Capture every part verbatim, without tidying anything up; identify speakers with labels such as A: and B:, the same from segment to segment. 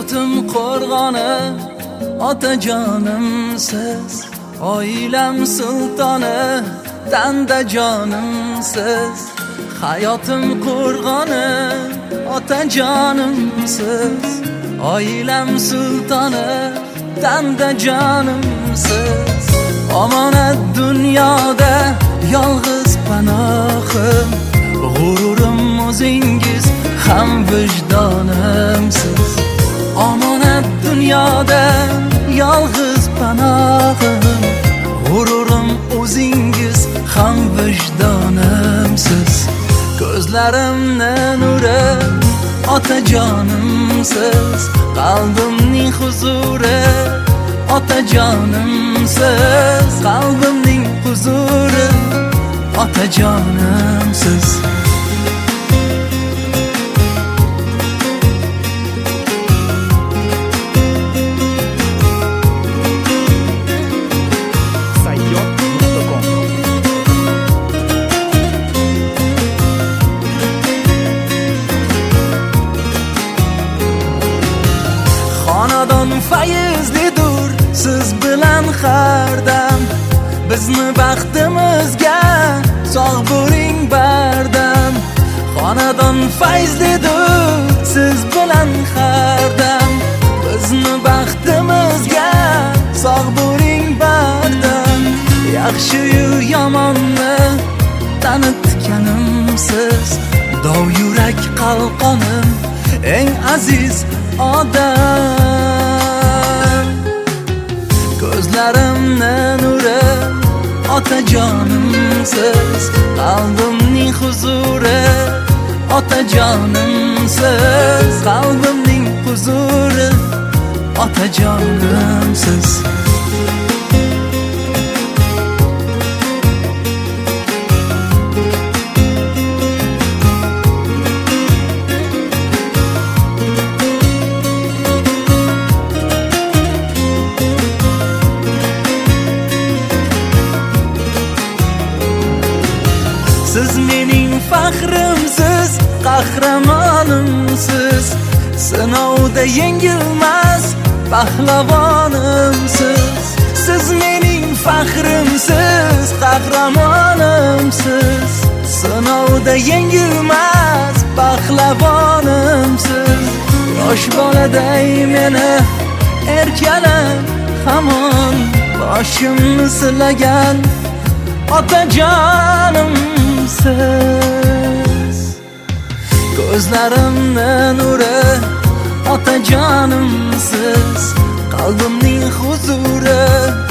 A: Hayotim qo'rg'oni otajonimsiz, oilam sultoni tanda jonimsiz. Hayotim qo'rg'oni otajonimsiz, oilam sultoni tanda jonimsiz. Omonat dunyoda yolg'iz panohim, g'ururim o'zingiz ham vijdonimsiz. Omonat dunyoda yolg'iz panohim, g'ururim o'zingiz ham vijdonimsiz. Ko'zlarimni nuri otajonimsiz, qalbimning huzuri otajonimsiz, qalbimning huzuri otajonimsiz. Xonadon fayzlidur siz bilan har dam, bizni baxtimizga sog' bo'ling bardam. Xonadon fayzlidur siz bilan har dam, bizni baxtimizga sog' bo'ling bardam. Yaxshi-yu yomonni tanitganimsiz, dov yurak qalqonim eng aziz odam. Ko'zlarimni nuri otajonimsiz, qalbimning huzuri otajonimsiz, qalbimning huzuri otajonimsiz. Siz mening faxrimsiz, qahramonimsiz, sinovda yengilmas pahlavonimsiz. Siz mening faxrimsiz, qahramonimsiz, sinovda yengilmas pahlavonimsiz. Yosh boladay meni erkalab hamon boshimni silagan otajonimsiz. Ko'zlarimni nuri otajonimsiz, qalbimning huzuri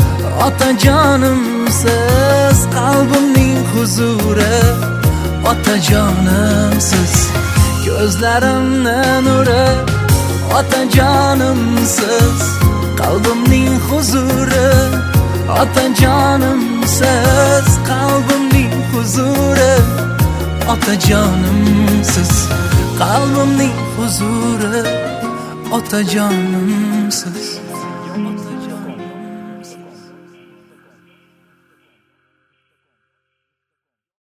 A: otajonimsiz, qalbimning huzuri otajonimsiz. Ko'zlarimni nuri otajonimsiz, qalbimning huzuri otajonimsiz, qalbimning huzuri otajonimsiz, qalbimning huzuri otajonimsiz.